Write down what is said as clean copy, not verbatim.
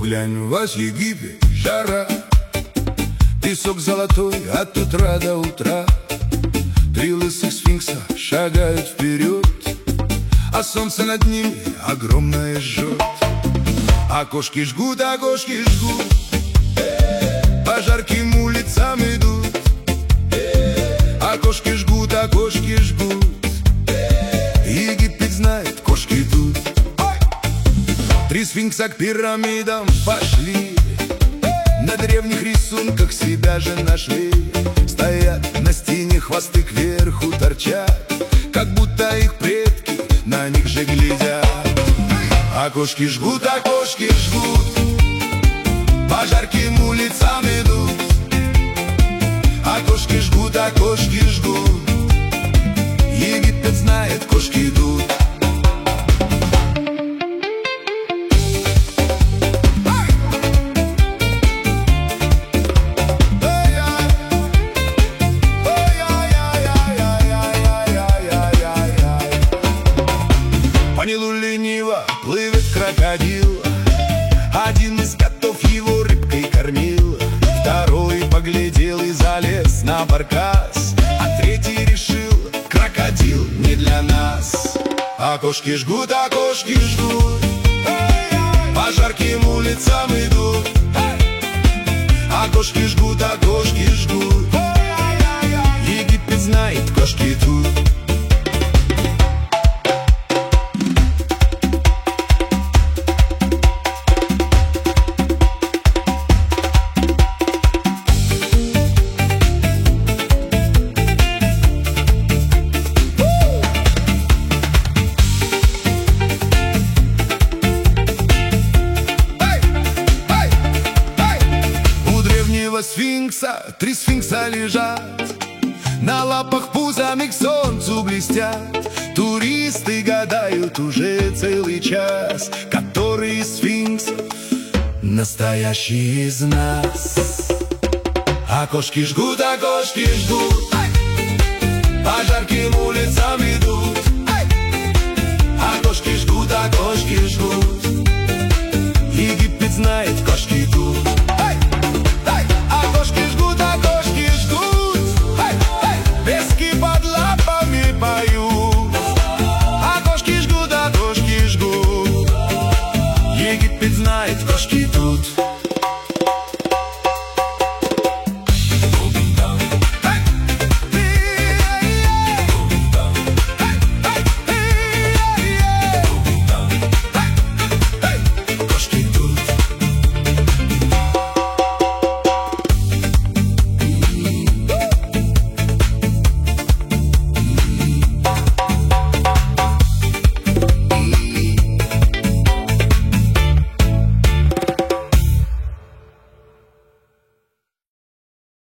глянь, вас Египет, жара, песок золотой от утра до утра. Три лысых сфинкса шагают вперед, а солнце над ними огромное жжет. Окошки жгут, по жарким улицам идут. Окошки жгут, Египет знает, кошки тут. Три сфинкса к пирамидам пошли, на древних рисунках себя же нашли. Стоят на стене, хвосты кверху торчат, как будто их предки на них же глядят. Окошки жгут, по жарким улицам идут. Окошки жгут, Египет знает, кошки идут. По Нилу лениво плывет крокодил, один из котов его рыбкой кормил. Второй поглядел и залез на баркас, а третий решил: крокодил не для нас. Окошки жгут, по жарким улицам идут. Окошки жгут, Египет знает, кошки тут. Сфинкса, три сфинкса лежат, на лапах пузами к солнцу блестят. Туристы гадают уже целый час, который из сфинксов настоящий из нас. Окошки жгут, по жарким улицам идут. Окошки жгут,